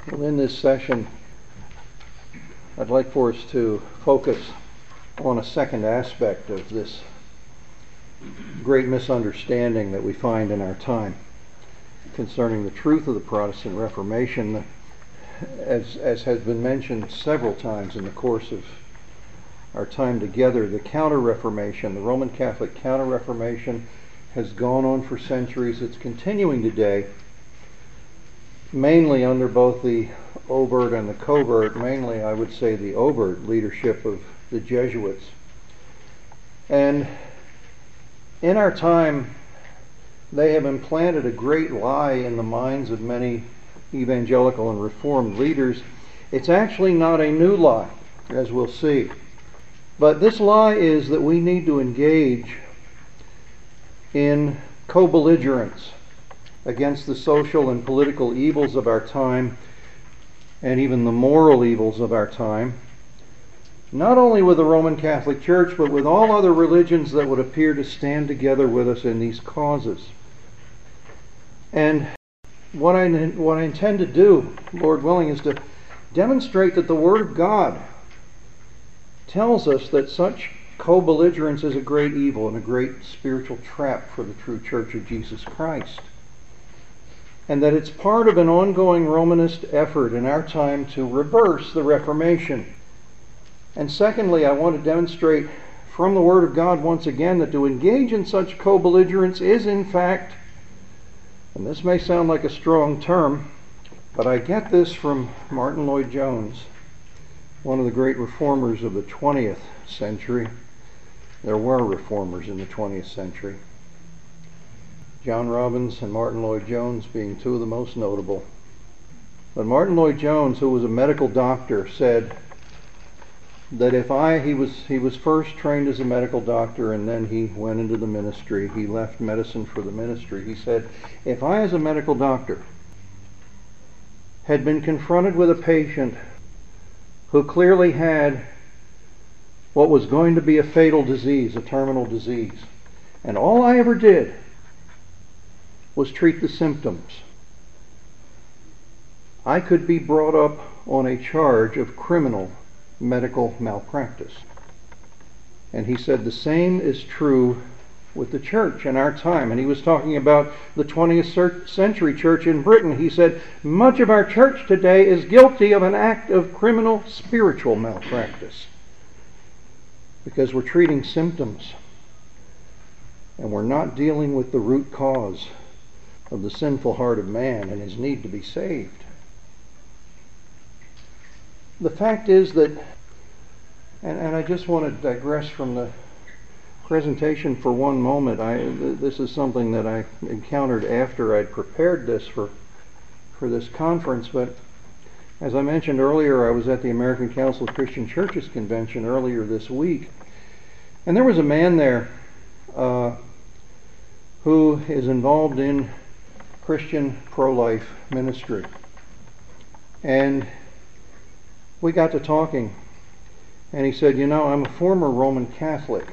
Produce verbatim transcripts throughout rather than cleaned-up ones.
Well, in this session, I'd like for us to focus on a second aspect of this great misunderstanding that we find in our time concerning the truth of the Protestant Reformation. As, as has been mentioned several times in the course of our time together, the Counter-Reformation, the Roman Catholic Counter-Reformation, has gone on for centuries. It's continuing today, mainly under both the overt and the covert, mainly I would say the overt leadership of the Jesuits. And in our time, they have implanted a great lie in the minds of many evangelical and reformed leaders. It's actually not a new lie, as we'll see. But this lie is that we need to engage in co-belligerence against the social and political evils of our time, and even the moral evils of our time, not only with the Roman Catholic Church, but with all other religions that would appear to stand together with us in these causes. And what I, what I intend to do, Lord willing, is to demonstrate that the Word of God tells us that such co-belligerence is a great evil and a great spiritual trap for the true Church of Jesus Christ, and that it's part of an ongoing Romanist effort in our time to reverse the Reformation. And secondly, I want to demonstrate from the Word of God once again that to engage in such co-belligerence is in fact, and this may sound like a strong term, but I get this from Martyn Lloyd-Jones, one of the great reformers of the twentieth century. There were reformers in the twentieth century. John Robbins and Martyn Lloyd-Jones being two of the most notable. But Martyn Lloyd-Jones, who was a medical doctor, said that if I, he was, he was first trained as a medical doctor and then he went into the ministry. He left medicine for the ministry. He said, if I as a medical doctor had been confronted with a patient who clearly had what was going to be a fatal disease, a terminal disease, and all I ever did was treat the symptoms, I could be brought up on a charge of criminal medical malpractice. And he said the same is true with the church in our time. And he was talking about the twentieth century church in Britain. He said, much of our church today is guilty of an act of criminal spiritual malpractice, because we're treating symptoms and we're not dealing with the root cause of the sinful heart of man and his need to be saved. The fact is that, and, and I just want to digress from the presentation for one moment. I, this is something that I encountered after I'd prepared this for, for this conference, but as I mentioned earlier, I was at the American Council of Christian Churches convention earlier this week, and there was a man there uh, who is involved in Christian pro-life ministry. And we got to talking, and he said, you know, I'm a former Roman Catholic.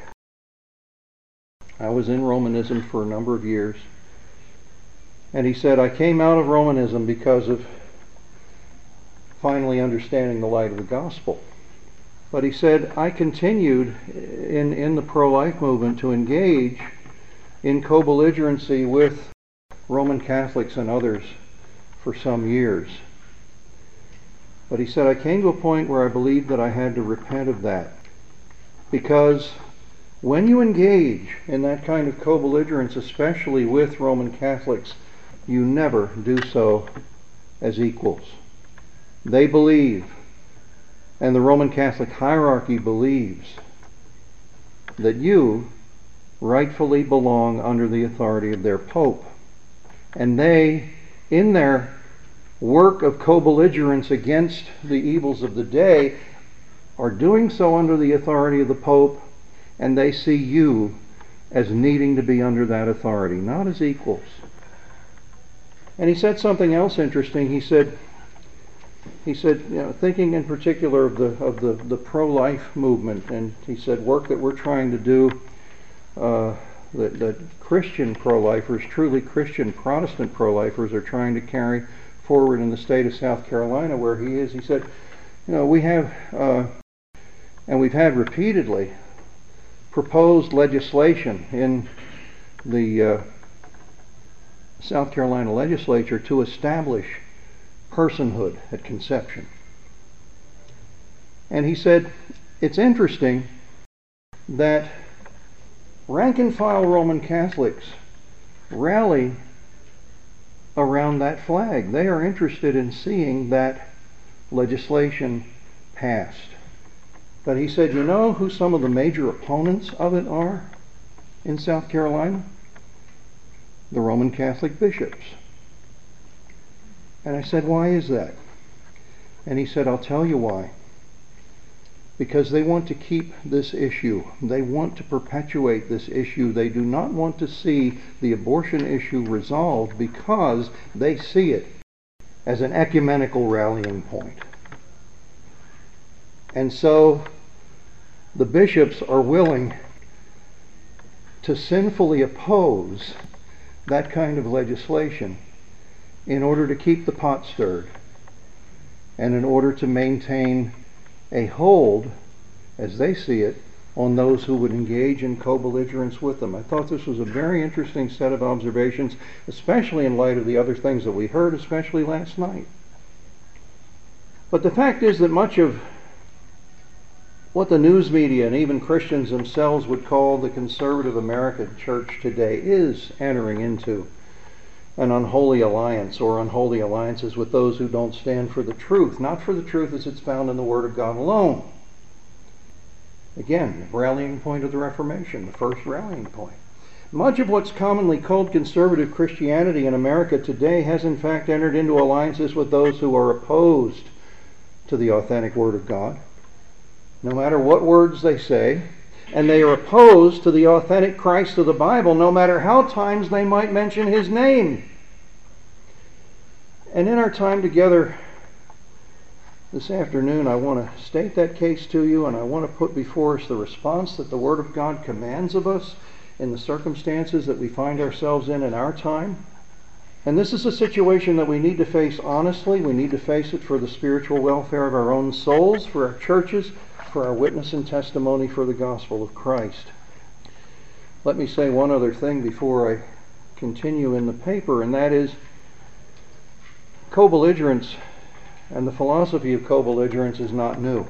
I was in Romanism for a number of years. And he said, I came out of Romanism because of finally understanding the light of the gospel. But he said, I continued in, in the pro-life movement to engage in co-belligerency with Roman Catholics and others for some years. But he said, I came to a point where I believed that I had to repent of that. Because when you engage in that kind of co-belligerence, especially with Roman Catholics, you never do so as equals. They believe, and the Roman Catholic hierarchy believes, that you rightfully belong under the authority of their Pope. And they, in their work of co-belligerence against the evils of the day, are doing so under the authority of the Pope, and they see you as needing to be under that authority, not as equals. And he said something else interesting. He said, he said, you know, thinking in particular of the of the, the pro-life movement, and he said, work that we're trying to do, uh, that, that Christian pro-lifers, truly Christian Protestant pro-lifers, are trying to carry forward in the state of South Carolina where he is. He said, you know, we have, uh, and we've had repeatedly, proposed legislation in the uh, South Carolina legislature to establish personhood at conception. And he said, it's interesting that rank and file Roman Catholics rally around that flag. They are interested in seeing that legislation passed. But he said, you know who some of the major opponents of it are in South Carolina? The Roman Catholic bishops. And I said, why is that? And he said, I'll tell you why. Because they want to keep this issue. They want to perpetuate this issue. They do not want to see the abortion issue resolved because they see it as an ecumenical rallying point. And so the bishops are willing to sinfully oppose that kind of legislation in order to keep the pot stirred and in order to maintain a hold, as they see it, on those who would engage in co-belligerence with them. I thought this was a very interesting set of observations, especially in light of the other things that we heard, especially last night. But the fact is that much of what the news media and even Christians themselves would call the conservative American church today is entering into an unholy alliance or unholy alliances with those who don't stand for the truth, not for the truth as it's found in the Word of God alone. Again, the rallying point of the Reformation, the first rallying point. Much of what's commonly called conservative Christianity in America today has in fact entered into alliances with those who are opposed to the authentic Word of God, no matter what words they say, and they are opposed to the authentic Christ of the Bible, no matter how times they might mention His name. And in our time together this afternoon, I want to state that case to you, and I want to put before us the response that the Word of God commands of us in the circumstances that we find ourselves in in our time. And this is a situation that we need to face honestly. We need to face it for the spiritual welfare of our own souls, for our churches, for our witness and testimony for the gospel of Christ. Let me say one other thing before I continue in the paper, and that is co-belligerence and the philosophy of co-belligerence is not new.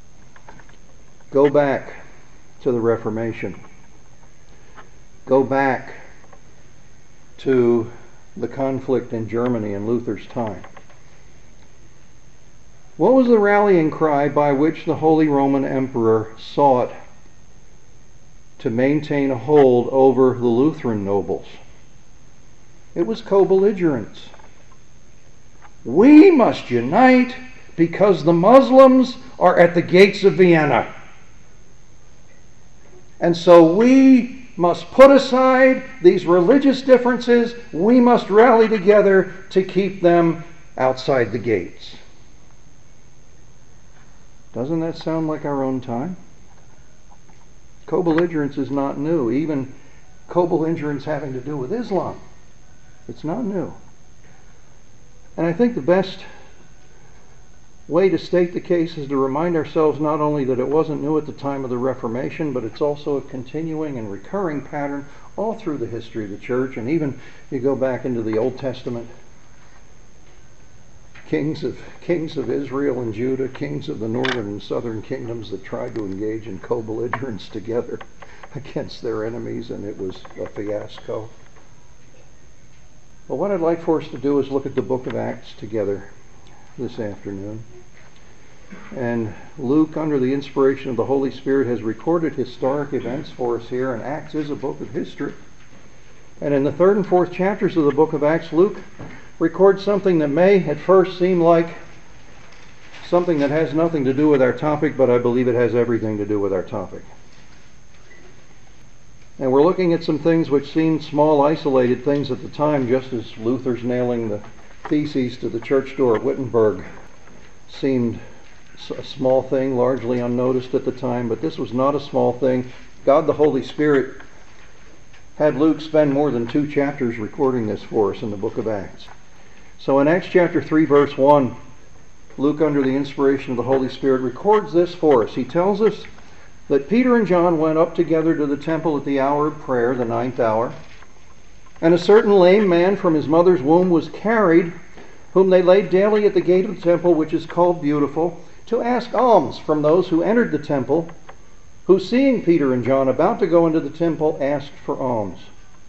Go back to the Reformation. Go back to the conflict in Germany in Luther's time. What was the rallying cry by which the Holy Roman Emperor sought to maintain a hold over the Lutheran nobles? It was co-belligerence. We must unite because the Muslims are at the gates of Vienna. And so we must put aside these religious differences. We must rally together to keep them outside the gates. Doesn't that sound like our own time? Co-belligerence is not new. Even co-belligerence having to do with Islam, it's not new. And I think the best way to state the case is to remind ourselves not only that it wasn't new at the time of the Reformation, but it's also a continuing and recurring pattern all through the history of the church. And even you go back into the Old Testament, kings of kings of Israel and Judah, kings of the northern and southern kingdoms that tried to engage in co-belligerence together against their enemies, and it was a fiasco. Well, what I'd like for us to do is look at the book of Acts together this afternoon. And Luke, under the inspiration of the Holy Spirit, has recorded historic events for us here, and Acts is a book of history. And in the third and fourth chapters of the book of Acts, Luke records something that may at first seem like something that has nothing to do with our topic, but I believe it has everything to do with our topic. And we're looking at some things which seemed small, isolated things at the time, just as Luther's nailing the theses to the church door at Wittenberg seemed a small thing, largely unnoticed at the time, but this was not a small thing. God the Holy Spirit had Luke spend more than two chapters recording this for us in the book of Acts. So in Acts chapter three, verse one, Luke, under the inspiration of the Holy Spirit, records this for us. He tells us that Peter and John went up together to the temple at the hour of prayer, the ninth hour, and a certain lame man from his mother's womb was carried, whom they laid daily at the gate of the temple, which is called Beautiful, to ask alms from those who entered the temple, who, seeing Peter and John about to go into the temple, asked for alms.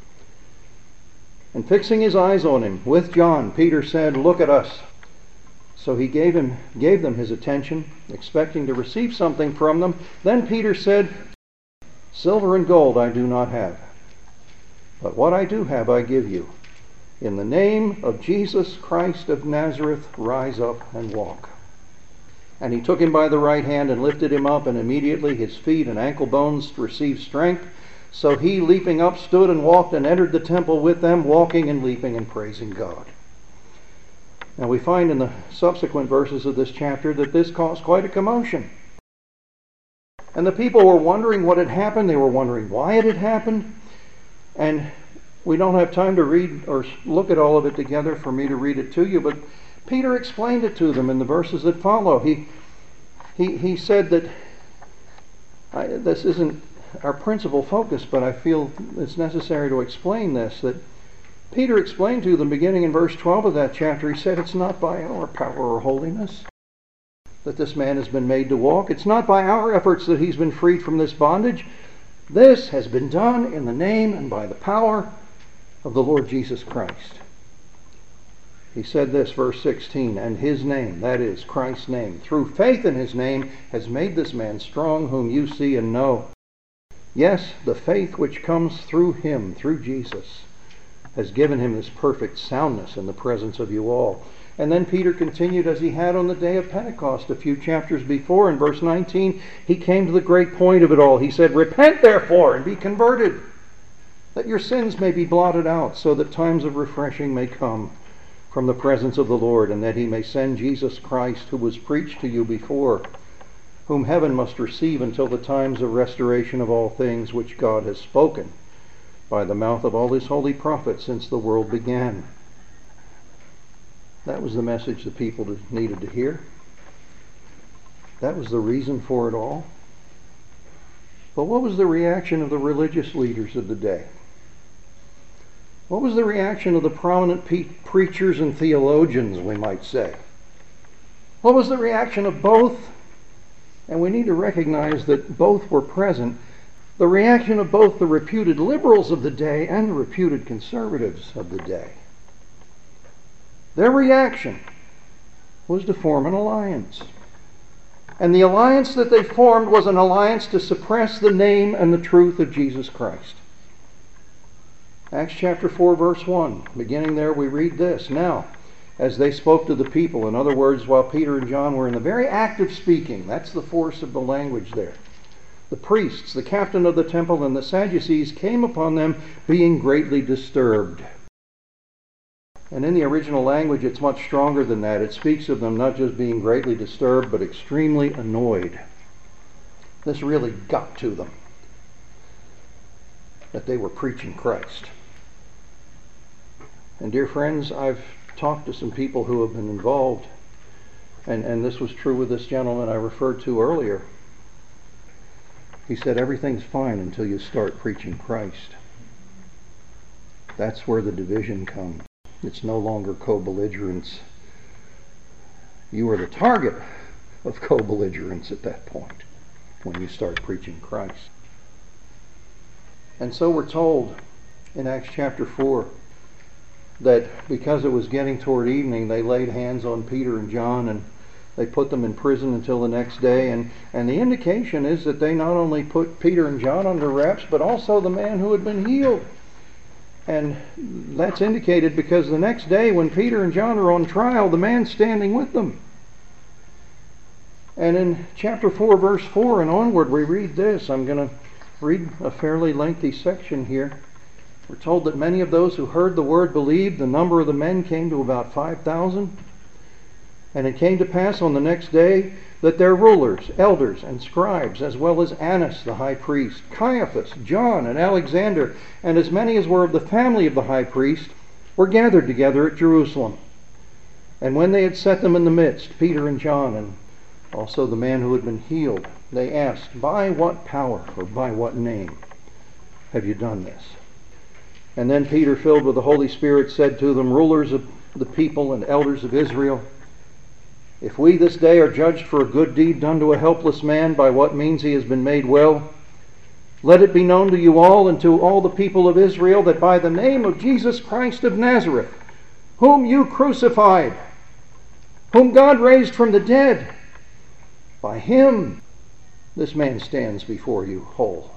And fixing his eyes on him with John, Peter said, "Look at us." So he gave him, gave them his attention, expecting to receive something from them. Then Peter said, "Silver and gold I do not have, but what I do have I give you. In the name of Jesus Christ of Nazareth, rise up and walk." And he took him by the right hand and lifted him up, and immediately his feet and ankle bones received strength. So he, leaping up, stood and walked and entered the temple with them, walking and leaping and praising God. Now we find in the subsequent verses of this chapter that this caused quite a commotion. And the people were wondering what had happened. They were wondering why it had happened. And we don't have time to read or look at all of it together for me to read it to you, but Peter explained it to them in the verses that follow. He he he said that I, this isn't our principal focus, but I feel it's necessary to explain this, that Peter explained to them, beginning in verse twelve of that chapter, he said, it's not by our power or holiness that this man has been made to walk. It's not by our efforts that he's been freed from this bondage. This has been done in the name and by the power of the Lord Jesus Christ. He said this, verse sixteen, and his name, that is, Christ's name, through faith in his name, has made this man strong, whom you see and know. Yes, the faith which comes through him, through Jesus, has given him this perfect soundness in the presence of you all. And then Peter continued as he had on the day of Pentecost a few chapters before. In verse nineteen, he came to the great point of it all. He said, repent therefore and be converted, that your sins may be blotted out, so that times of refreshing may come from the presence of the Lord, and that he may send Jesus Christ, who was preached to you before, whom heaven must receive until the times of restoration of all things, which God has spoken by the mouth of all his holy prophets since the world began. That was the message the people needed to hear. That was the reason for it all. But what was the reaction of the religious leaders of the day? What was the reaction of the prominent pe- preachers and theologians, we might say? What was the reaction of both? And we need to recognize that both were present. The reaction of both the reputed liberals of the day and the reputed conservatives of the day. Their reaction was to form an alliance. And the alliance that they formed was an alliance to suppress the name and the truth of Jesus Christ. Acts chapter four, verse one. Beginning there, we read this. Now, as they spoke to the people, in other words, while Peter and John were in the very act of speaking, that's the force of the language there, the priests, the captain of the temple, and the Sadducees came upon them, being greatly disturbed. And in the original language, it's much stronger than that. It speaks of them not just being greatly disturbed, but extremely annoyed. This really got to them, that they were preaching Christ. And dear friends, I've talked to some people who have been involved, and, and this was true with this gentleman I referred to earlier. He said, everything's fine until you start preaching Christ. That's where the division comes. It's no longer co-belligerence. You are the target of co-belligerence at that point, when you start preaching Christ. And so we're told in Acts chapter four that because it was getting toward evening, they laid hands on Peter and John and they put them in prison until the next day. And, and the indication is that they not only put Peter and John under wraps, but also the man who had been healed. And that's indicated because the next day when Peter and John are on trial, the man's standing with them. And in chapter four, verse four and onward, we read this. I'm going to read a fairly lengthy section here. We're told that many of those who heard the word believed. The number of the men came to about five thousand. And it came to pass on the next day that their rulers, elders, and scribes, as well as Annas the high priest, Caiaphas, John, and Alexander, and as many as were of the family of the high priest, were gathered together at Jerusalem. And when they had set them in the midst, Peter and John, and also the man who had been healed, they asked, "By what power or by what name have you done this?" And then Peter, filled with the Holy Spirit, said to them, "Rulers of the people and elders of Israel, if we this day are judged for a good deed done to a helpless man, by what means he has been made well, let it be known to you all and to all the people of Israel that by the name of Jesus Christ of Nazareth, whom you crucified, whom God raised from the dead, by him this man stands before you whole.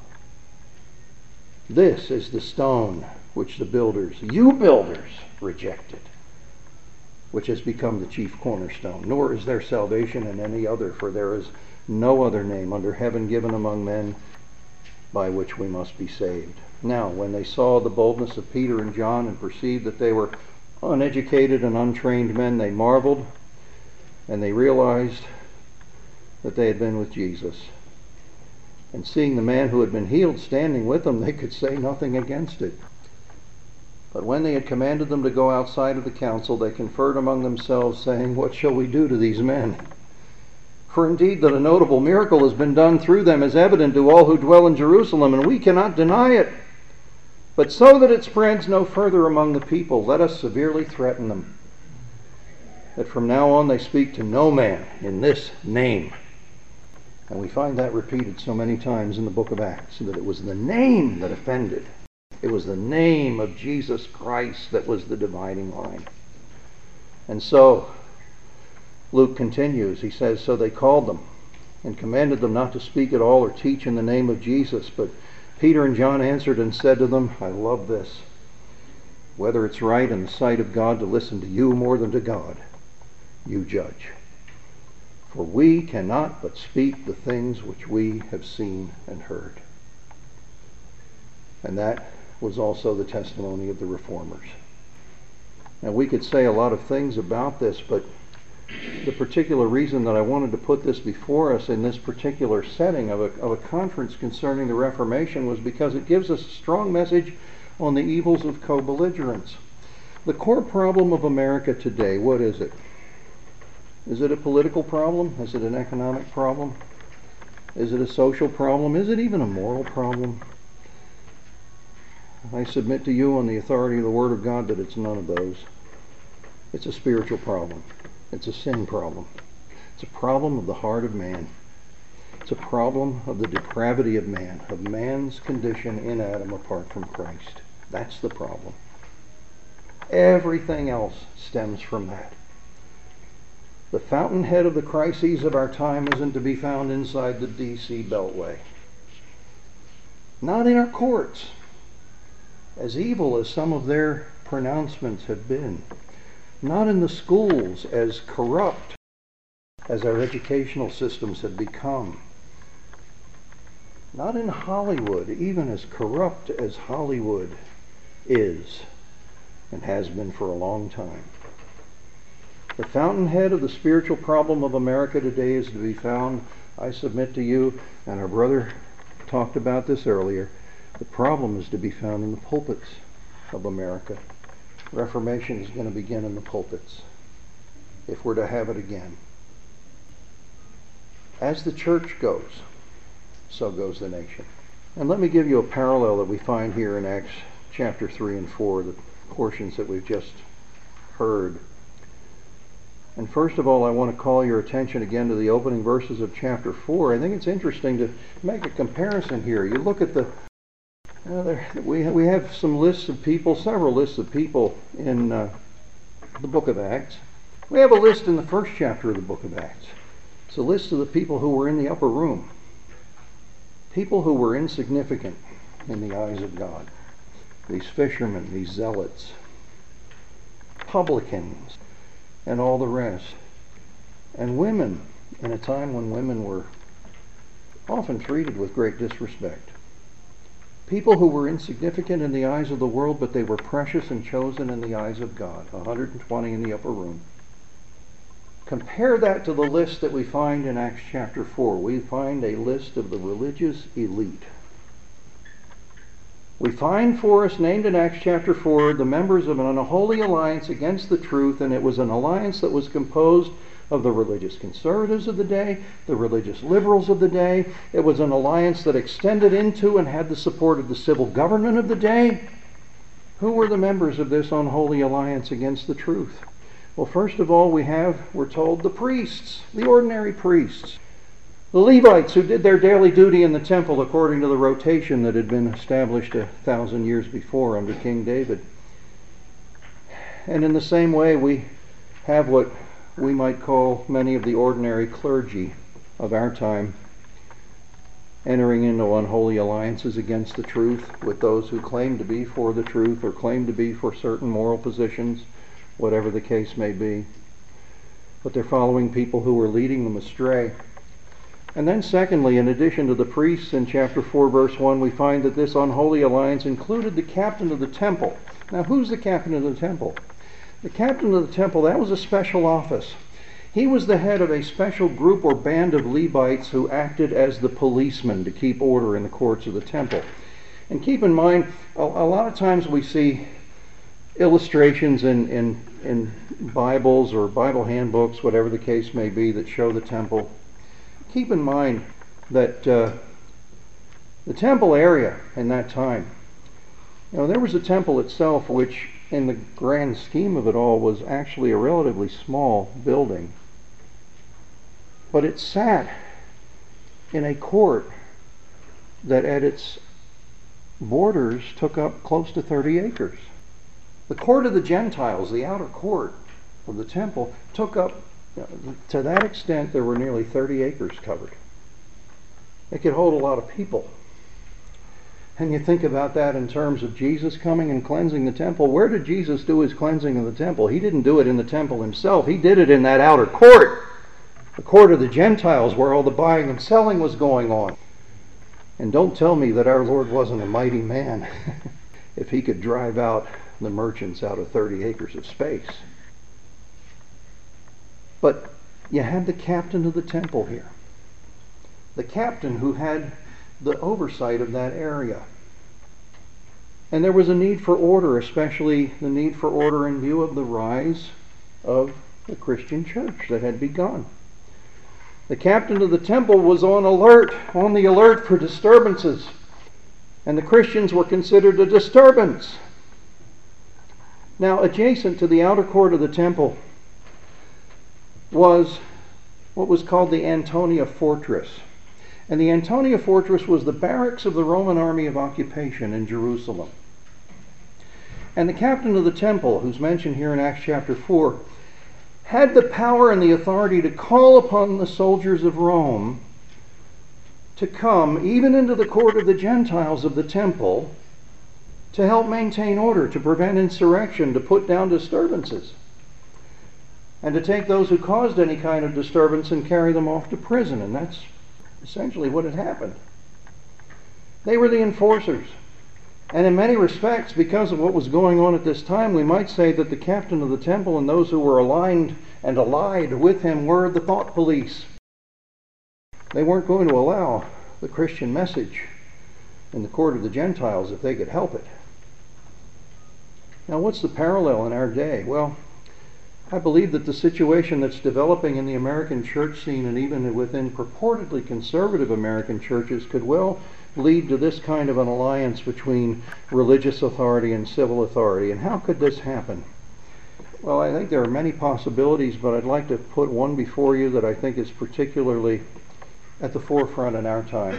This is the stone which the builders, you builders, rejected, which has become the chief cornerstone. Nor is there salvation in any other, for there is no other name under heaven given among men by which we must be saved." Now, when they saw the boldness of Peter and John and perceived that they were uneducated and untrained men, they marveled, and they realized that they had been with Jesus. And seeing the man who had been healed standing with them, they could say nothing against it. But when they had commanded them to go outside of the council, they conferred among themselves, saying, "What shall we do to these men? For indeed that a notable miracle has been done through them is evident to all who dwell in Jerusalem, and we cannot deny it. But so that it spreads no further among the people, let us severely threaten them, that from now on they speak to no man in this name." And we find that repeated so many times in the book of Acts, that it was the name that offended. It was the name of Jesus Christ that was the dividing line. And so, Luke continues, he says, "So they called them and commanded them not to speak at all or teach in the name of Jesus. But Peter and John answered and said to them," I love this, "whether it's right in the sight of God to listen to you more than to God, you judge. For we cannot but speak the things which we have seen and heard." And that was also the testimony of the Reformers. Now, we could say a lot of things about this, but the particular reason that I wanted to put this before us in this particular setting of a, of a conference concerning the Reformation was because it gives us a strong message on the evils of co-belligerence. The core problem of America today, what is it? Is it a political problem? Is it an economic problem? Is it a social problem? Is it even a moral problem? I submit to you on the authority of the Word of God that it's none of those. It's a spiritual problem. It's a sin problem. It's a problem of the heart of man. It's a problem of the depravity of man, of man's condition in Adam apart from Christ. That's the problem. Everything else stems from that. The fountainhead of the crises of our time isn't to be found inside the D C Beltway. Not in our courts, as evil as some of their pronouncements have been. Not in the schools, as corrupt as our educational systems have become. Not in Hollywood, even as corrupt as Hollywood is and has been for a long time. The fountainhead of the spiritual problem of America today is to be found, I submit to you, and our brother talked about this earlier, the problem is to be found in the pulpits of America. Reformation is going to begin in the pulpits, if we're to have it again. As the church goes, so goes the nation. And let me give you a parallel that we find here in Acts chapter three and four, the portions that we've just heard. And first of all, I want to call your attention again to the opening verses of chapter four. I think it's interesting to make a comparison here. You look at the, uh, there, we, we have some lists of people, several lists of people in uh, the book of Acts. We have a list in the first chapter of the book of Acts. It's a list of the people who were in the upper room. People who were insignificant in the eyes of God. These fishermen, these zealots, publicans, and all the rest. And women, in a time when women were often treated with great disrespect. People who were insignificant in the eyes of the world, but they were precious and chosen in the eyes of God. one hundred twenty in the upper room. Compare that to the list that we find in Acts chapter four. We find a list of the religious elite. We find for us, named in Acts chapter four, the members of an unholy alliance against the truth, and it was an alliance that was composed of the religious conservatives of the day, the religious liberals of the day. It was an alliance that extended into and had the support of the civil government of the day. Who were the members of this unholy alliance against the truth? Well, first of all, we have, we're told, the priests, the ordinary priests. The Levites, who did their daily duty in the temple according to the rotation that had been established a thousand years before under King David. And in the same way, we have what we might call many of the ordinary clergy of our time, entering into unholy alliances against the truth with those who claim to be for the truth or claim to be for certain moral positions, whatever the case may be. But they're following people who are leading them astray. And then secondly, in addition to the priests in chapter four, verse one, we find that this unholy alliance included the captain of the temple. Now, who's the captain of the temple? The captain of the temple, that was a special office. He was the head of a special group or band of Levites who acted as the policemen to keep order in the courts of the temple. And keep in mind, a, a lot of times we see illustrations in, in, in Bibles or Bible handbooks, whatever the case may be, that show the temple. Keep in mind that uh, the temple area in that time, you know, there was a temple itself which, in the grand scheme of it all, was actually a relatively small building. But it sat in a court that at its borders took up close to thirty acres. The court of the Gentiles, the outer court of the temple, took up, to that extent, there were nearly thirty acres covered. It could hold a lot of people. And you think about that in terms of Jesus coming and cleansing the temple. Where did Jesus do his cleansing of the temple? He didn't do it in the temple himself. He did it in that outer court, the court of the Gentiles, where all the buying and selling was going on. And don't tell me that our Lord wasn't a mighty man if he could drive out the merchants out of thirty acres of space. But you had the captain of the temple here. The captain who had the oversight of that area. And there was a need for order, especially the need for order in view of the rise of the Christian church that had begun. The captain of the temple was on alert, on the alert for disturbances. And the Christians were considered a disturbance. Now, adjacent to the outer court of the temple was what was called the Antonia Fortress. And the Antonia Fortress was the barracks of the Roman army of occupation in Jerusalem. And the captain of the temple, who's mentioned here in Acts chapter four, had the power and the authority to call upon the soldiers of Rome to come, even into the court of the Gentiles of the temple, to help maintain order, to prevent insurrection, to put down disturbances, and to take those who caused any kind of disturbance and carry them off to prison. And that's essentially what had happened. They were the enforcers. And in many respects, because of what was going on at this time, we might say that the captain of the temple and those who were aligned and allied with him were the thought police. They weren't going to allow the Christian message in the court of the Gentiles if they could help it. Now, what's the parallel in our day? Well, I believe that the situation that's developing in the American church scene, and even within purportedly conservative American churches, could well lead to this kind of an alliance between religious authority and civil authority. And how could this happen? Well, I think there are many possibilities, but I'd like to put one before you that I think is particularly at the forefront in our time.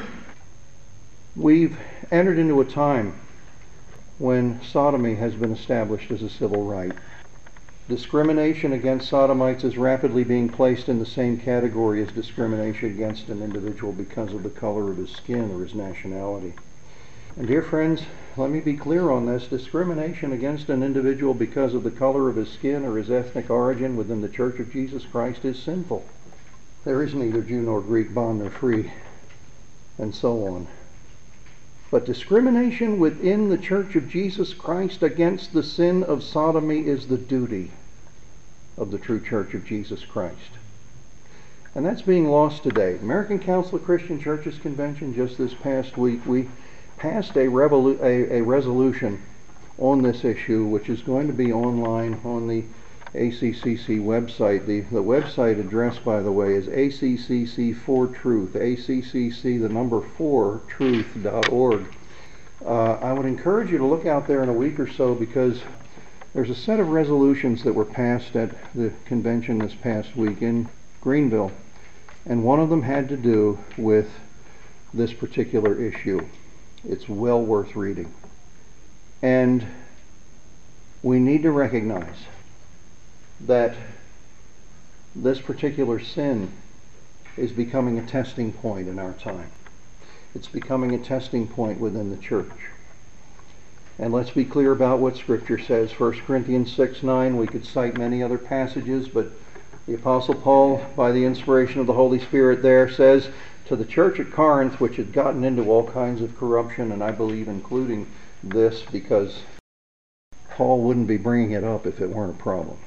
We've entered into a time when sodomy has been established as a civil right. Discrimination against sodomites is rapidly being placed in the same category as discrimination against an individual because of the color of his skin or his nationality. And dear friends, let me be clear on this. Discrimination against an individual because of the color of his skin or his ethnic origin within the Church of Jesus Christ is sinful. There is neither Jew nor Greek, bond nor free, and so on. But discrimination within the Church of Jesus Christ against the sin of sodomy is the duty of the true Church of Jesus Christ. And that's being lost today. American Council of Christian Churches Convention just this past week, we passed a, revolu- a, a resolution on this issue, which is going to be online on the A C C C website. The, the website address, by the way, is A C C C for Truth, A C C C, the number four, truth dot org. Uh, I would encourage you to look out there in a week or so, because there's a set of resolutions that were passed at the convention this past week in Greenville, and one of them had to do with this particular issue. It's well worth reading. And we need to recognize that this particular sin is becoming a testing point in our time. It's becoming a testing point within the church. And let's be clear about what Scripture says. First Corinthians six nine, we could cite many other passages, but the Apostle Paul, by the inspiration of the Holy Spirit there, says to the church at Corinth, which had gotten into all kinds of corruption, and I believe including this, because Paul wouldn't be bringing it up if it weren't a problem.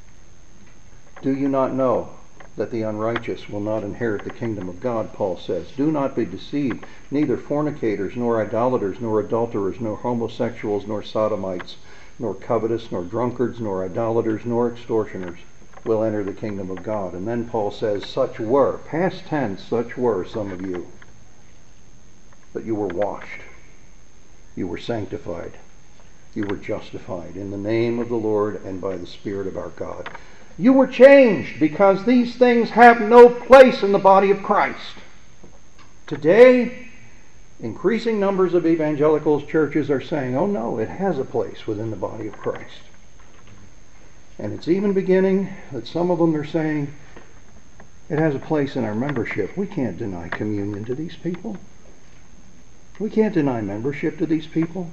Do you not know that the unrighteous will not inherit the kingdom of God, Paul says. Do not be deceived. Neither fornicators, nor idolaters, nor adulterers, nor homosexuals, nor sodomites, nor covetous, nor drunkards, nor idolaters, nor extortioners will enter the kingdom of God. And then Paul says, such were, past tense, such were some of you. But you were washed. You were sanctified. You were justified in the name of the Lord and by the Spirit of our God. You were changed, because these things have no place in the body of Christ. Today, increasing numbers of evangelical churches are saying, oh no, it has a place within the body of Christ. And it's even beginning that some of them are saying, it has a place in our membership. We can't deny communion to these people. We can't deny membership to these people.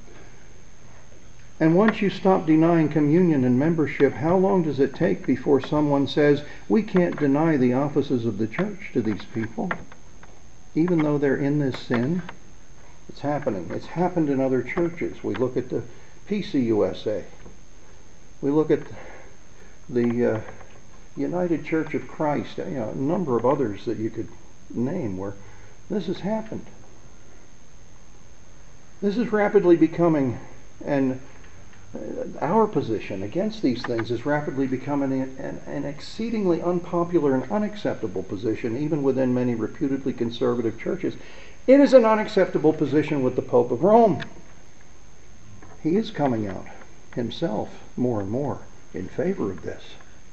And once you stop denying communion and membership, how long does it take before someone says, we can't deny the offices of the church to these people, even though they're in this sin? It's happening. It's happened in other churches. We look at the P C U S A. We look at the uh, United Church of Christ, you know, a number of others that you could name where this has happened. This is rapidly becoming, and our position against these things is rapidly becoming an, an exceedingly unpopular and unacceptable position, even within many reputedly conservative churches. It is an unacceptable position with the Pope of Rome. He is coming out himself more and more in favor of this.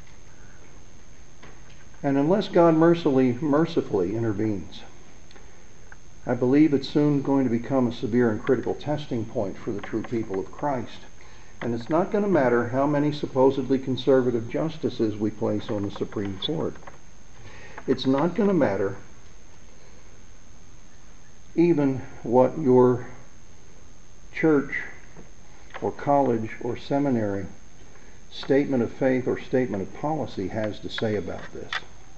And unless God mercifully, mercifully intervenes, I believe it's soon going to become a severe and critical testing point for the true people of Christ. And it's not going to matter how many supposedly conservative justices we place on the Supreme Court. It's not going to matter even what your church or college or seminary statement of faith or statement of policy has to say about this.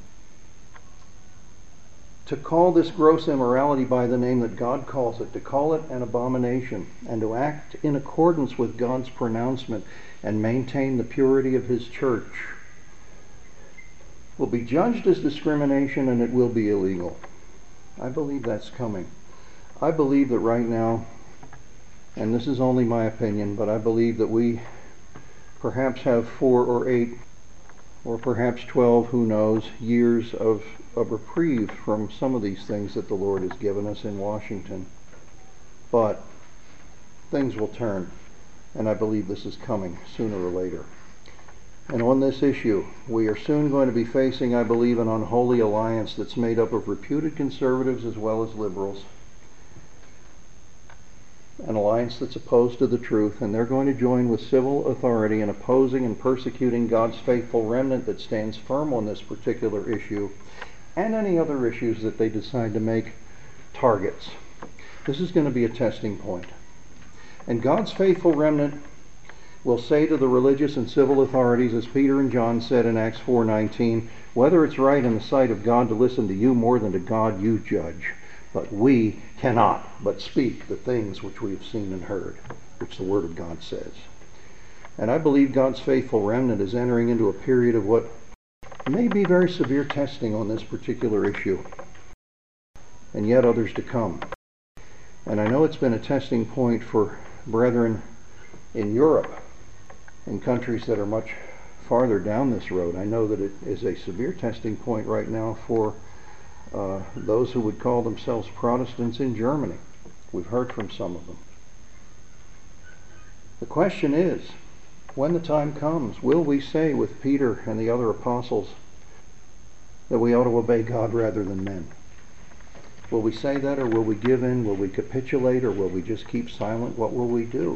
To call this gross immorality by the name that God calls it, to call it an abomination, and to act in accordance with God's pronouncement and maintain the purity of His church, will be judged as discrimination, and it will be illegal. I believe that's coming. I believe that right now, and this is only my opinion, but I believe that we perhaps have four or eight or perhaps twelve, who knows, years of, of reprieve from some of these things that the Lord has given us in Washington. But things will turn, and I believe this is coming sooner or later. And on this issue, we are soon going to be facing, I believe, an unholy alliance that's made up of reputed conservatives as well as liberals. An alliance that's opposed to the truth, and they're going to join with civil authority in opposing and persecuting God's faithful remnant that stands firm on this particular issue and any other issues that they decide to make targets. This is going to be a testing point. And God's faithful remnant will say to the religious and civil authorities, as Peter and John said in Acts four nineteen, whether it's right in the sight of God to listen to you more than to God, you judge. But we cannot but speak the things which we have seen and heard, which the Word of God says. And I believe God's faithful remnant is entering into a period of what may be very severe testing on this particular issue, and yet others to come. And I know it's been a testing point for brethren in Europe, in countries that are much farther down this road. I know that it is a severe testing point right now for uh, those who would call themselves Protestants in Germany. We've heard from some of them. The question is, when the time comes, will we say with Peter and the other apostles that we ought to obey God rather than men? Will we say that, or will we give in? Will we capitulate, or will we just keep silent? What will we do?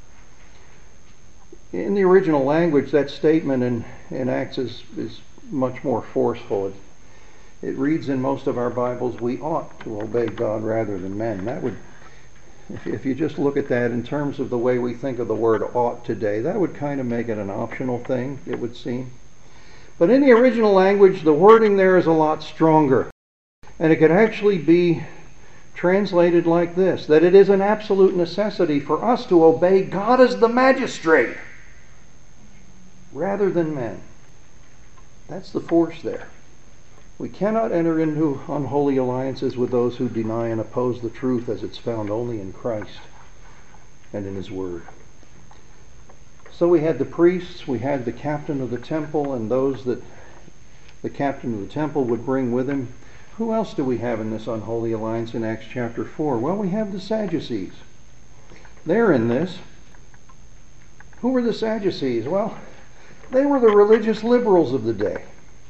In the original language, that statement in, in Acts is, is much more forceful. It, it reads in most of our Bibles, we ought to obey God rather than men. That would, if, if you just look at that in terms of the way we think of the word ought today, that would kind of make it an optional thing, it would seem. But in the original language, the wording there is a lot stronger. And it could actually be translated like this, that it is an absolute necessity for us to obey God as the magistrate rather than men. That's the force there. We cannot enter into unholy alliances with those who deny and oppose the truth as it's found only in Christ and in His Word. So we had the priests, we had the captain of the temple, and those that the captain of the temple would bring with him. Who else do we have in this unholy alliance in Acts chapter four? Well, we have the Sadducees. They're in this. Who were the Sadducees? Well, they were the religious liberals of the day.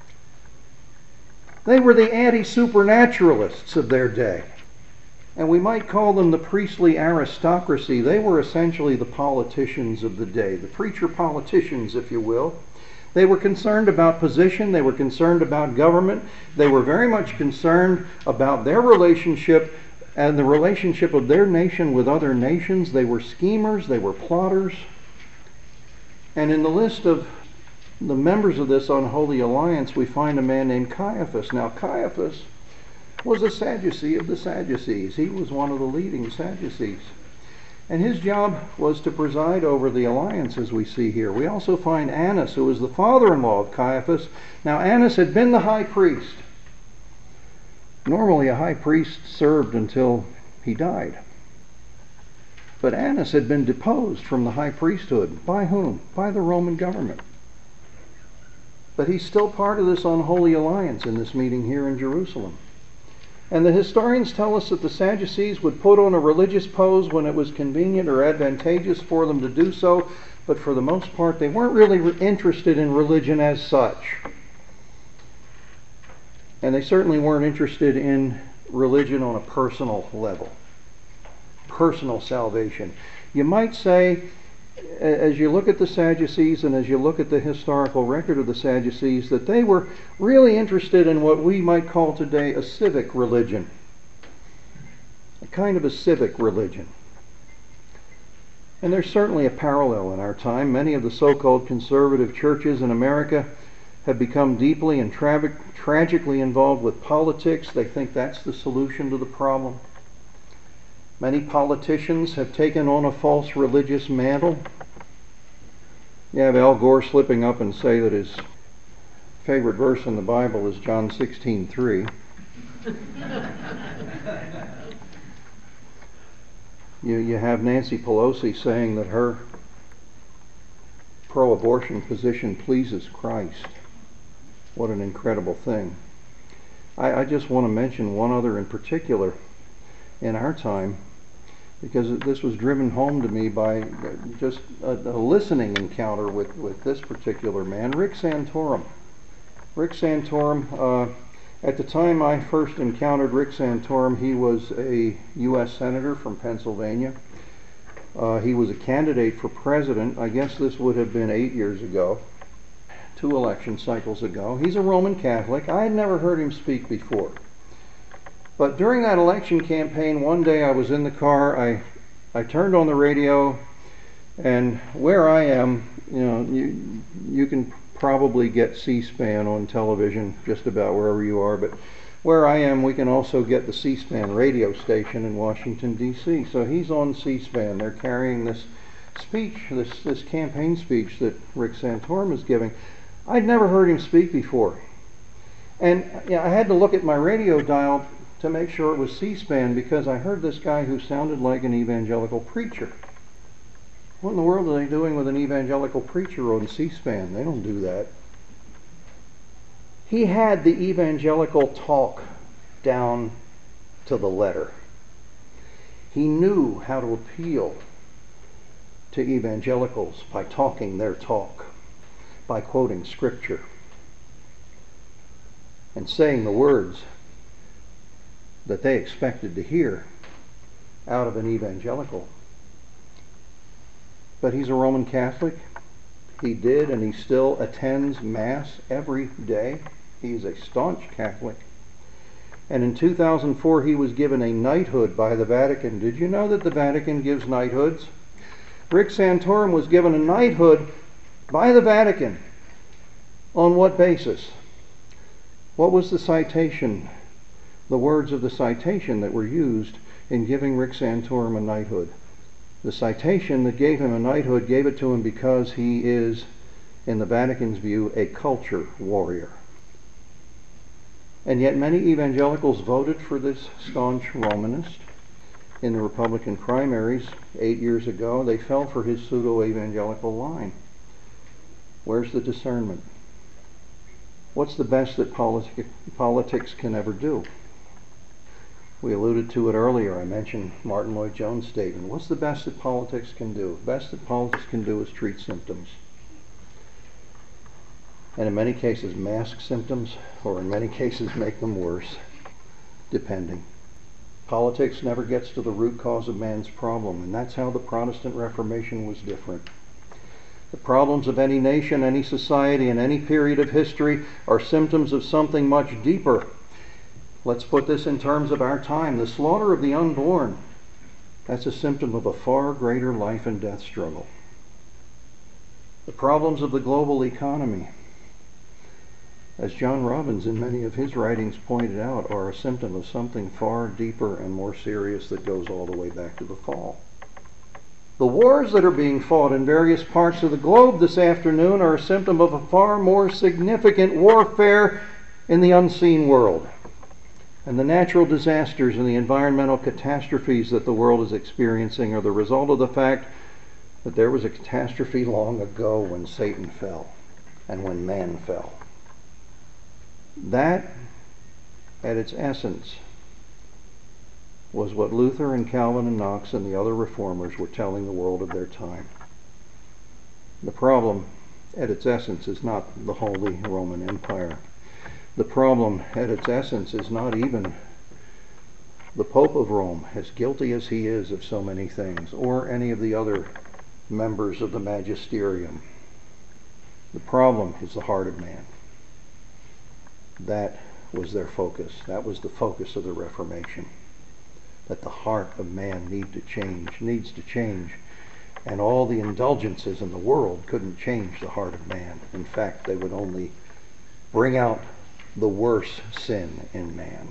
They were the anti-supernaturalists of their day. And we might call them the priestly aristocracy. They were essentially the politicians of the day, the preacher politicians, if you will. They were concerned about position. They were concerned about government. They were very much concerned about their relationship and the relationship of their nation with other nations. They were schemers. They were plotters. And in the list of the members of this unholy alliance, we find a man named Caiaphas. Now, Caiaphas was a Sadducee of the Sadducees. He was one of the leading Sadducees. And his job was to preside over the alliance, as we see here. We also find Annas, who was the father-in-law of Caiaphas. Now, Annas had been the high priest. Normally, a high priest served until he died. But Annas had been deposed from the high priesthood. By whom? By the Roman government. But he's still part of this unholy alliance in this meeting here in Jerusalem. And the historians tell us that the Sadducees would put on a religious pose when it was convenient or advantageous for them to do so, but for the most part they weren't really interested in religion as such. And they certainly weren't interested in religion on a personal level, personal salvation. You might say, as you look at the Sadducees and as you look at the historical record of the Sadducees, that they were really interested in what we might call today a civic religion. A kind of a civic religion. And there's certainly a parallel in our time. Many of the so-called conservative churches in America have become deeply and tra- tragically involved with politics. They think that's the solution to the problem. Many politicians have taken on a false religious mantle. You have Al Gore slipping up and say that his favorite verse in the Bible is John sixteen three. you, you have Nancy Pelosi saying that her pro-abortion position pleases Christ. What an incredible thing. I, I just want to mention one other in particular in our time, because this was driven home to me by just a, a listening encounter with, with this particular man, Rick Santorum. Rick Santorum, uh, at the time I first encountered Rick Santorum, he was a U S Senator from Pennsylvania. Uh, he was a candidate for president. I guess this would have been eight years ago, two election cycles ago. He's a Roman Catholic. I had never heard him speak before. But during that election campaign, one day I was in the car, I I turned on the radio, and where I am, you know, you, you can probably get C-SPAN on television just about wherever you are, but where I am, we can also get the C-SPAN radio station in Washington, D C So he's on C-SPAN. They're carrying this speech, this, this campaign speech that Rick Santorum is giving. I'd never heard him speak before. And you know, I had to look at my radio dial to make sure it was C-SPAN because I heard this guy who sounded like an evangelical preacher. What in the world are they doing with an evangelical preacher on C-SPAN? They don't do that. He had the evangelical talk down to the letter. He knew how to appeal to evangelicals by talking their talk, by quoting Scripture, and saying the words that they expected to hear out of an evangelical. But he's a Roman Catholic. He did and he still attends Mass every day. He's a staunch Catholic. And in two thousand four he was given a knighthood by the Vatican. Did you know that the Vatican gives knighthoods? Rick Santorum was given a knighthood by the Vatican. On what basis? What was the citation, the words of the citation that were used in giving Rick Santorum a knighthood? The citation that gave him a knighthood gave it to him because he is, in the Vatican's view, a culture warrior. And yet many evangelicals voted for this staunch Romanist in the Republican primaries eight years ago. They fell for his pseudo-evangelical line. Where's the discernment? What's the best that politi- politics can ever do? We alluded to it earlier. I mentioned Martin Lloyd-Jones' statement. What's the best that politics can do? The best that politics can do is treat symptoms. And in many cases mask symptoms, or in many cases make them worse, depending. Politics never gets to the root cause of man's problem, and that's how the Protestant Reformation was different. The problems of any nation, any society, in any period of history are symptoms of something much deeper. Let's put this in terms of our time. The slaughter of the unborn, that's a symptom of a far greater life and death struggle. The problems of the global economy, as John Robbins in many of his writings pointed out, are a symptom of something far deeper and more serious that goes all the way back to the fall. The wars that are being fought in various parts of the globe this afternoon are a symptom of a far more significant warfare in the unseen world. And the natural disasters and the environmental catastrophes that the world is experiencing are the result of the fact that there was a catastrophe long ago when Satan fell and when man fell. That, at its essence, was what Luther and Calvin and Knox and the other reformers were telling the world of their time. The problem, at its essence, is not the Holy Roman Empire. The problem, at its essence, is not even the Pope of Rome, as guilty as he is of so many things, or any of the other members of the magisterium. The problem is the heart of man. That was their focus. That was the focus of the Reformation. That the heart of man need to change, needs to change. And all the indulgences in the world couldn't change the heart of man. In fact, they would only bring out the worse sin in man.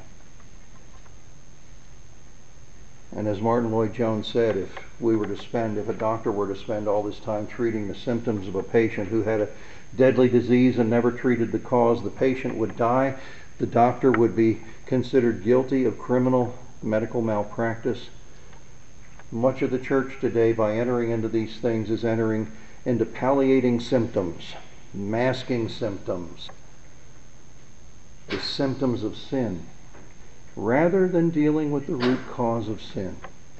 And as Martin Lloyd-Jones said, if we were to spend, if a doctor were to spend all this time treating the symptoms of a patient who had a deadly disease and never treated the cause, the patient would die. The doctor would be considered guilty of criminal medical malpractice. Much of the church today, by entering into these things, is entering into palliating symptoms, masking symptoms, the symptoms of sin, rather than dealing with the root cause of sin.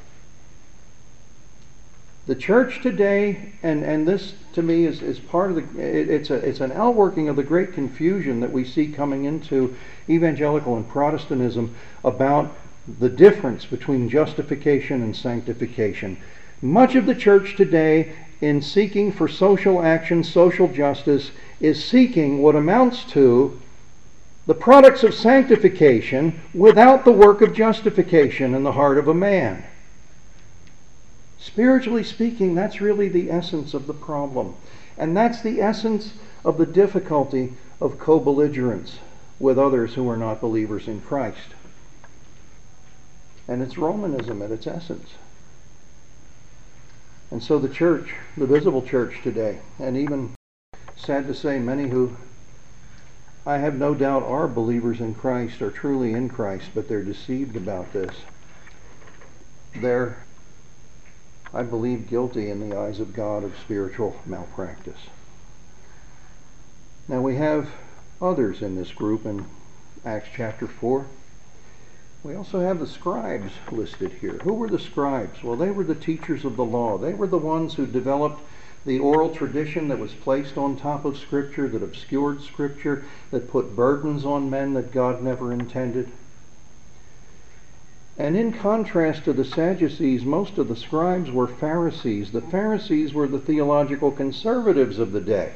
The church today, and, and this to me is, is part of the, it, it's, a, it's an outworking of the great confusion that we see coming into evangelical and Protestantism about the difference between justification and sanctification. Much of the church today, in seeking for social action, social justice, is seeking what amounts to the products of sanctification without the work of justification in the heart of a man. Spiritually speaking, that's really the essence of the problem. And that's the essence of the difficulty of co-belligerence with others who are not believers in Christ. And it's Romanism at its essence. And so the church, the visible church today, and even, sad to say, many who I have no doubt are believers in Christ, are truly in Christ, but they're deceived about this. They're, I believe, guilty in the eyes of God of spiritual malpractice. Now we have others in this group in Acts chapter four. We also have the scribes listed here. Who were the scribes? Well, they were the teachers of the law. They were the ones who developed the oral tradition that was placed on top of Scripture, that obscured Scripture, that put burdens on men that God never intended. And in contrast to the Sadducees, most of the scribes were Pharisees. The Pharisees were the theological conservatives of the day.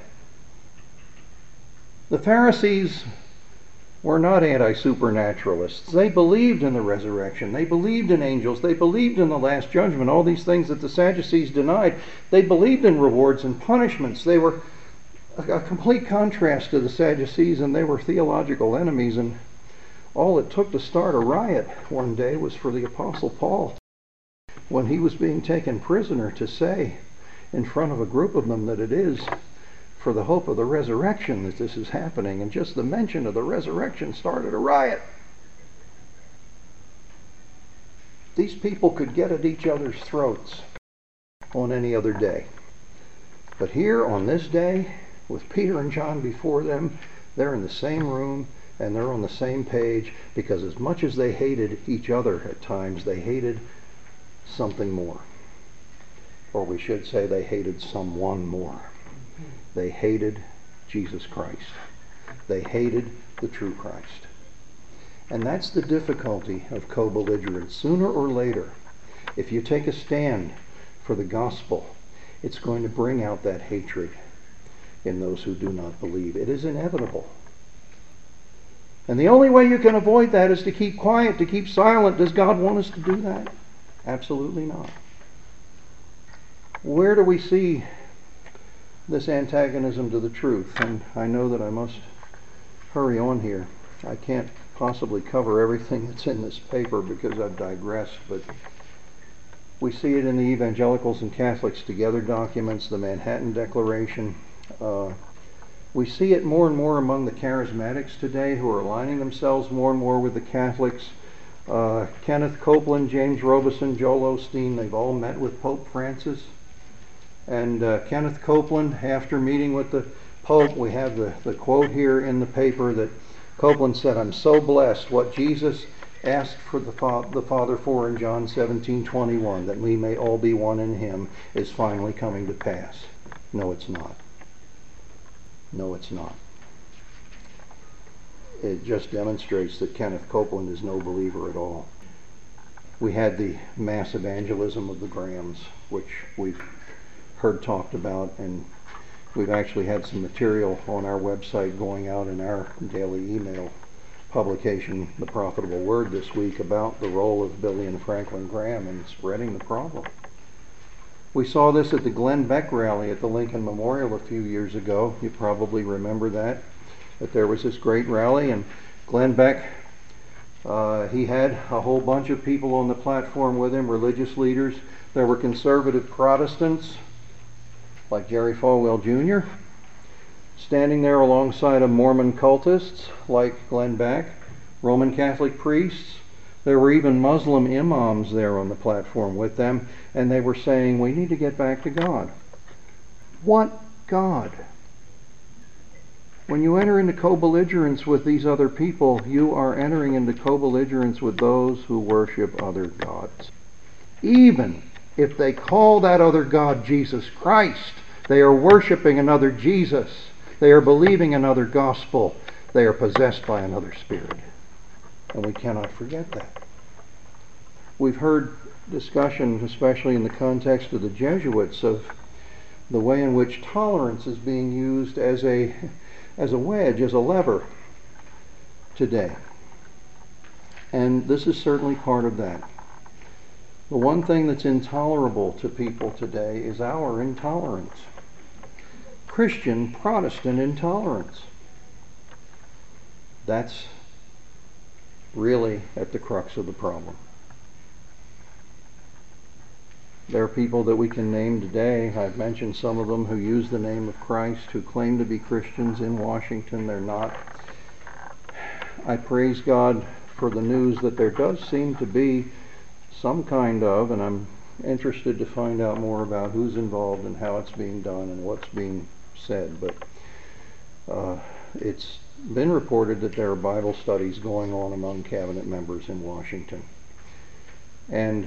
The Pharisees were not anti-supernaturalists. They believed in the resurrection. They believed in angels. They believed in the last judgment, all these things that the Sadducees denied. They believed in rewards and punishments. They were a, a complete contrast to the Sadducees, and they were theological enemies. And all it took to start a riot one day was for the Apostle Paul, when he was being taken prisoner, to say in front of a group of them that it is for the hope of the resurrection that this is happening. And just the mention of the resurrection started a riot. These people could get at each other's throats on any other day. But here on this day, with Peter and John before them, they're in the same room and they're on the same page, because as much as they hated each other at times, they hated something more. Or we should say they hated someone more. They hated Jesus Christ. They hated the true Christ. And that's the difficulty of co-belligerence. Sooner or later, if you take a stand for the gospel, it's going to bring out that hatred in those who do not believe. It is inevitable. And the only way you can avoid that is to keep quiet, to keep silent. Does God want us to do that? Absolutely not. Where do we see this antagonism to the truth? And I know that I must hurry on here. I can't possibly cover everything that's in this paper because I've digressed, but we see it in the Evangelicals and Catholics Together documents, the Manhattan Declaration. Uh, we see it more and more among the charismatics today, who are aligning themselves more and more with the Catholics. Uh, Kenneth Copeland, James Robison, Joel Osteen, they've all met with Pope Francis. And uh, Kenneth Copeland, after meeting with the Pope, we have the, the quote here in the paper that Copeland said, "I'm so blessed what Jesus asked for the, fa- the Father for in John seventeen twenty-one, that we may all be one in Him, is finally coming to pass." No, it's not. No, it's not. It just demonstrates that Kenneth Copeland is no believer at all. We had the mass evangelism of the Grahams, which we've heard talked about, and we've actually had some material on our website going out in our daily email publication, The Profitable Word, this week about the role of Billy and Franklin Graham in spreading the problem. We saw this at the Glenn Beck rally at the Lincoln Memorial a few years ago. You probably remember that, that there was this great rally, and Glenn Beck, uh, he had a whole bunch of people on the platform with him, religious leaders. There were conservative Protestants, like Jerry Falwell Junior, standing there alongside of Mormon cultists like Glenn Beck, Roman Catholic priests. There were even Muslim imams there on the platform with them, and they were saying, we need to get back to God. What God? When you enter into co-belligerence with these other people, you are entering into co-belligerence with those who worship other gods. Even if they call that other God Jesus Christ, they are worshiping another Jesus. They are believing another gospel. They are possessed by another spirit. And we cannot forget that. We've heard discussion, especially in the context of the Jesuits, of the way in which tolerance is being used as a, as a wedge, as a lever today. And this is certainly part of that. The one thing that's intolerable to people today is our intolerance. Christian, Protestant intolerance. That's really at the crux of the problem. There are people that we can name today, I've mentioned some of them, who use the name of Christ, who claim to be Christians in Washington. They're not. I praise God for the news that there does seem to be some kind of, and I'm interested to find out more about who's involved and how it's being done and what's being said, but uh, it's been reported that there are Bible studies going on among cabinet members in Washington. And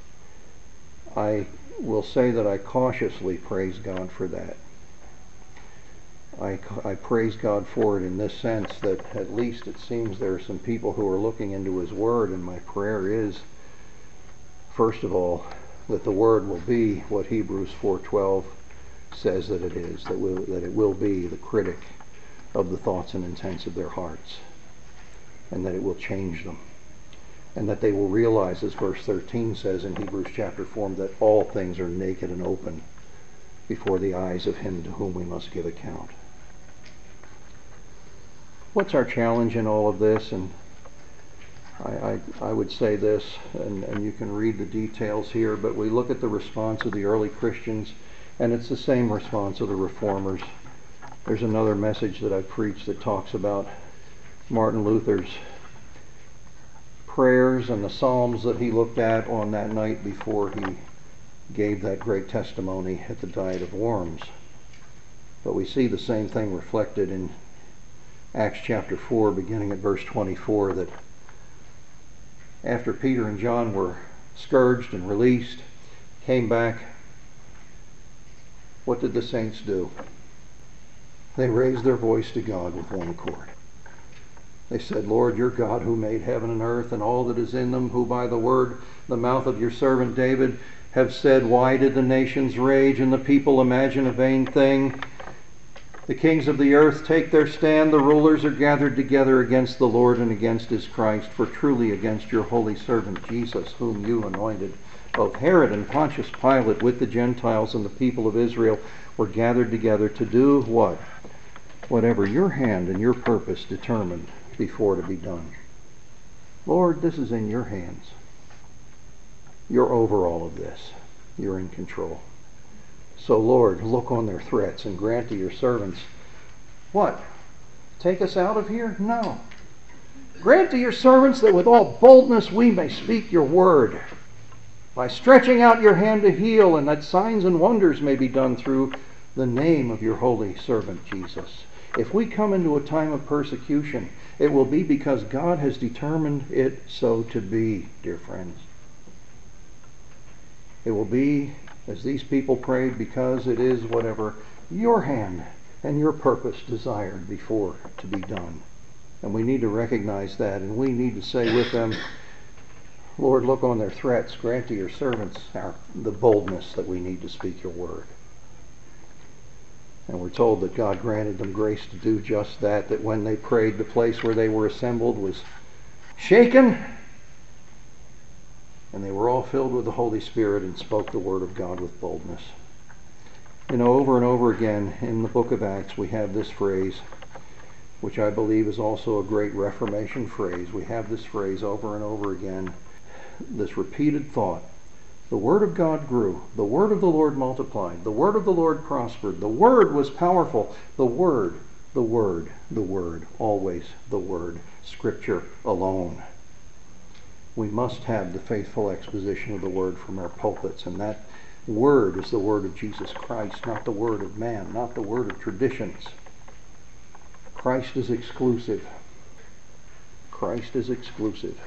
I will say that I cautiously praise God for that. I, I praise God for it in this sense that at least it seems there are some people who are looking into His Word, and my prayer is, first of all, that the Word will be what Hebrews four twelve says that it is, that, will, that it will be the critic of the thoughts and intents of their hearts, and that it will change them, and that they will realize, as verse thirteen says in Hebrews chapter four, that all things are naked and open before the eyes of Him to whom we must give account. What's our challenge in all of this? And I, I, I would say this, and, and you can read the details here, but we look at the response of the early Christians, and it's the same response of the Reformers. There's another message that I preached that talks about Martin Luther's prayers and the Psalms that he looked at on that night before he gave that great testimony at the Diet of Worms. But we see the same thing reflected in Acts chapter four, beginning at verse twenty-four, that after Peter and John were scourged and released, came back, what did the saints do? They raised their voice to God with one accord. They said, Lord, you're God who made heaven and earth and all that is in them, who by the word, the mouth of your servant David, have said, why did the nations rage and the people imagine a vain thing? The kings of the earth take their stand, the rulers are gathered together against the Lord and against his Christ, for truly against your holy servant Jesus, whom you anointed, both Herod and Pontius Pilate with the Gentiles and the people of Israel were gathered together to do what? Whatever your hand and your purpose determined before to be done. Lord, this is in your hands. You're over all of this. You're in control. So, Lord, look on their threats and grant to your servants, what? Take us out of here? No. Grant to your servants that with all boldness we may speak your word, by stretching out your hand to heal, and that signs and wonders may be done through the name of your holy servant Jesus. If we come into a time of persecution, it will be because God has determined it so to be, dear friends. It will be, as these people prayed, because it is whatever your hand and your purpose desired before to be done. And we need to recognize that, and we need to say with them, Lord, look on their threats, grant to your servants our, the boldness that we need to speak your word. And we're told that God granted them grace to do just that, that when they prayed, the place where they were assembled was shaken, and they were all filled with the Holy Spirit and spoke the word of God with boldness. You know, over and over again in the book of Acts, we have this phrase, which I believe is also a great Reformation phrase. We have this phrase over and over again, this repeated thought. The word of God grew. The word of the Lord multiplied. The word of the Lord prospered. The word was powerful. The word, the word, the word, always the word. Scripture alone. We must have the faithful exposition of the word from our pulpits, and that word is the word of Jesus Christ, not the word of man, not the word of traditions. Christ is exclusive. Christ is exclusive.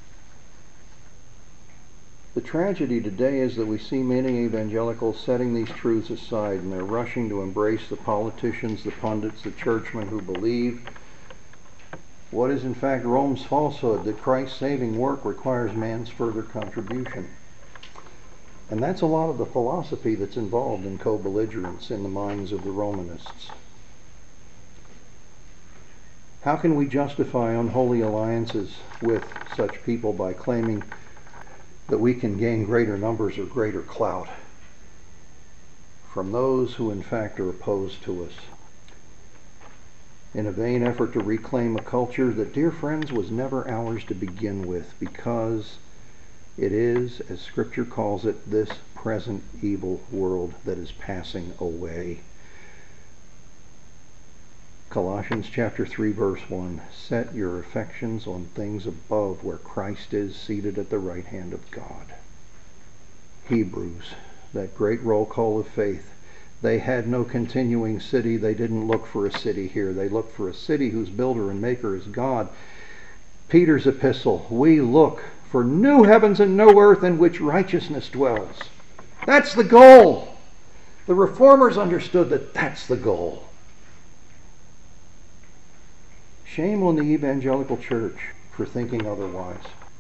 The tragedy today is that we see many evangelicals setting these truths aside, and they're rushing to embrace the politicians, the pundits, the churchmen who believe what is in fact Rome's falsehood, that Christ's saving work requires man's further contribution. And that's a lot of the philosophy that's involved in co-belligerence in the minds of the Romanists. How can we justify unholy alliances with such people by claiming that we can gain greater numbers or greater clout from those who in fact are opposed to us, in a vain effort to reclaim a culture that, dear friends, was never ours to begin with, because it is, as Scripture calls it, this present evil world that is passing away. Colossians chapter three verse one, set your affections on things above where Christ is seated at the right hand of God. Hebrews, that great roll call of faith. They had no continuing city. They didn't look for a city here. They looked for a city whose builder and maker is God. Peter's epistle, we look for new heavens and new earth in which righteousness dwells. That's the goal. The reformers understood that that's the goal. Shame on the evangelical church for thinking otherwise.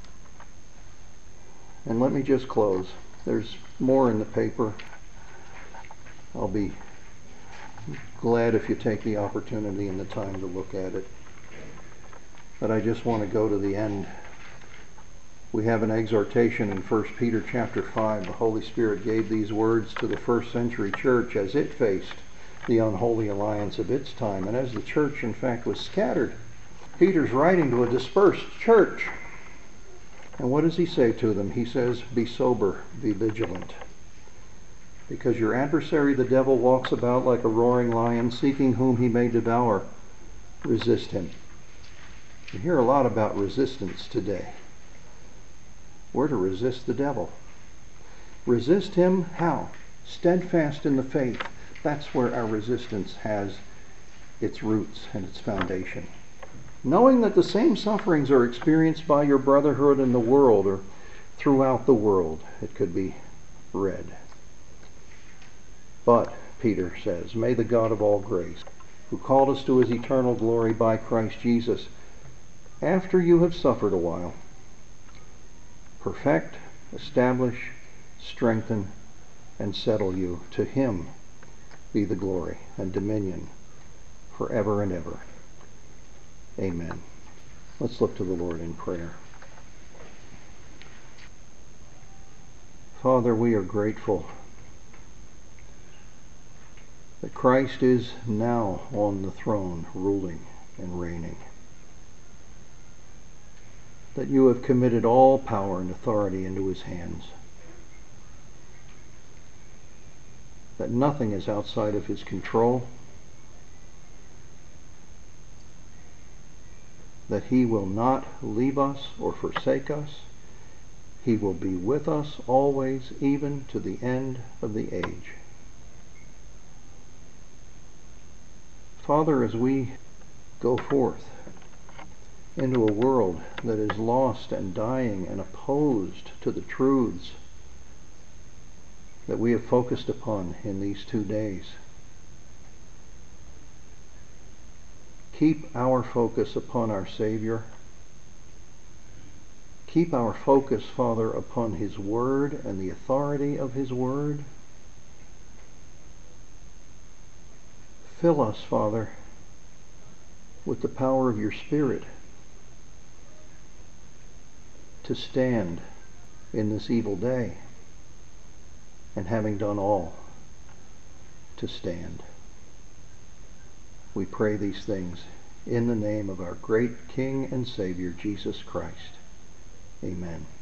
And let me just close. There's more in the paper. I'll be glad if you take the opportunity and the time to look at it. But I just want to go to the end. We have an exhortation in First Peter chapter five. The Holy Spirit gave these words to the first century church as it faced the unholy alliance of its time, and as the church, in fact, was scattered. Peter's writing to a dispersed church. And what does he say to them? He says, be sober, be vigilant. Because your adversary, the devil, walks about like a roaring lion, seeking whom he may devour. Resist him. You hear a lot about resistance today. We're to resist the devil. Resist him how? Steadfast in the faith. That's where our resistance has its roots and its foundation. Knowing that the same sufferings are experienced by your brotherhood in the world, or throughout the world, it could be read. But, Peter says, may the God of all grace, who called us to his eternal glory by Christ Jesus, after you have suffered a while, perfect, establish, strengthen, and settle you. To him be the glory and dominion forever and ever. Amen. Let's look to the Lord in prayer. Father, we are grateful that Christ is now on the throne, ruling and reigning. That you have committed all power and authority into his hands. That nothing is outside of his control. That he will not leave us or forsake us. He will be with us always, even to the end of the age. Father, as we go forth into a world that is lost and dying and opposed to the truths that we have focused upon in these two days, keep our focus upon our Savior. Keep our focus, Father, upon his word and the authority of his word. Fill us, Father, with the power of your Spirit to stand in this evil day, and having done all, to stand. We pray these things in the name of our great King and Savior, Jesus Christ. Amen.